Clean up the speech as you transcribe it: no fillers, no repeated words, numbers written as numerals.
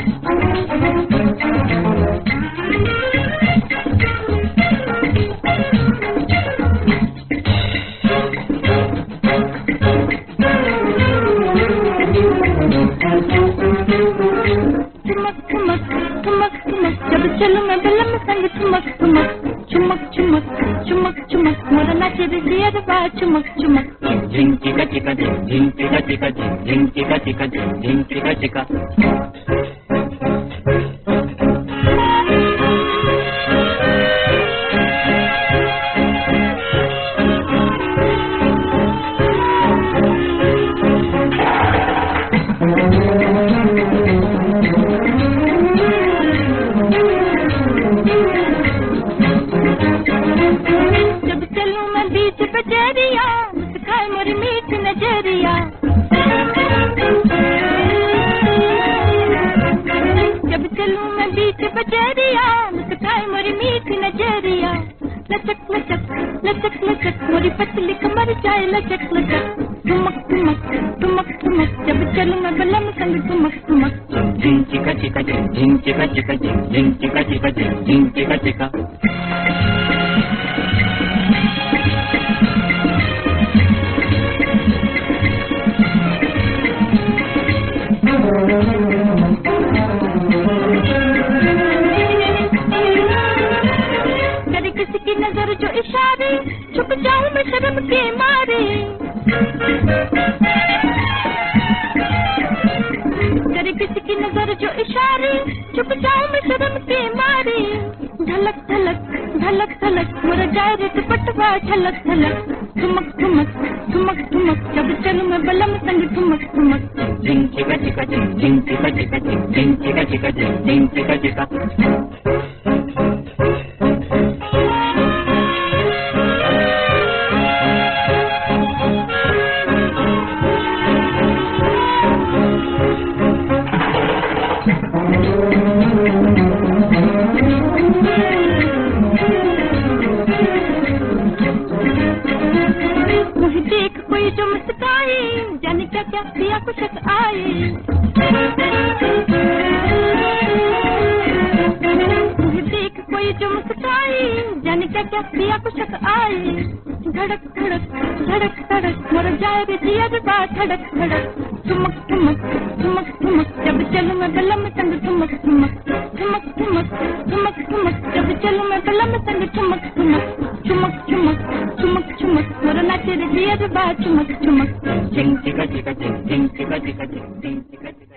जब चलूं मैं बलम संग ठुमक ठुमक चुमक चुमक चुमक चुमक मोरा नाचे रे दियरवा चुमक चुमक झिंग चिका चिका झिंग चिका चिका झिंग चिका चिका झिंग चिका चिका। मोरी मीठी नजरिया जब चलूं मैं बीच बजरिया मुस्काए मोरी मीठी नजरिया लचक लचक लचक लचक मोरी पतली कमर जाए लचक लचक ठुमक ठुमक ठुमक ठुमक जब चलूं मैं बलम संग ठुमक ठुमक झिंग चिका चिका झिंग चिका चिका झिंग चिका चिका झिंग चिका चिका। करे किसी की नजर जो इशारे छुप जाऊं मैं शर्म के मारे करे किसी की नजर जो इशारे छुप जाऊं मैं शर्म के मारे झलक झलक झलक झलक मोरा जाए रे दुपट्टा झलक झलक ठुमक ठुमक ठुमक ठुमक जब चलूं मैं बलम संग ठुमक ठुमक झिंग चिका चिका झिंग चिका चिका झिंग चिका चिका झिंग चिका चिका। मुझे देख कोई जो मुस्काए जाने क्या क्या पिया कुछ आए मुझे देख कोई जो मुस्काए जाने क्या क्या पिया कुछ आए धड़क धड़क धड़क धड़क मोर जाए रे जिया जबा धड़क धड़क ठुमक ठुमक ठुमक ठुमक जब चलूं मैं बलम संग ठुमक ठुमक ठुमक ठुमक ठुमक ठुमक जब चलूं मैं बलम संग ठुमक ठुमक चुमक चुमक चुमक चुमक मोरा नाचे रे दिया जबा चुमक चुमक झिंग चिका चिका झिंग चिका चिका झिंग चिका चिका।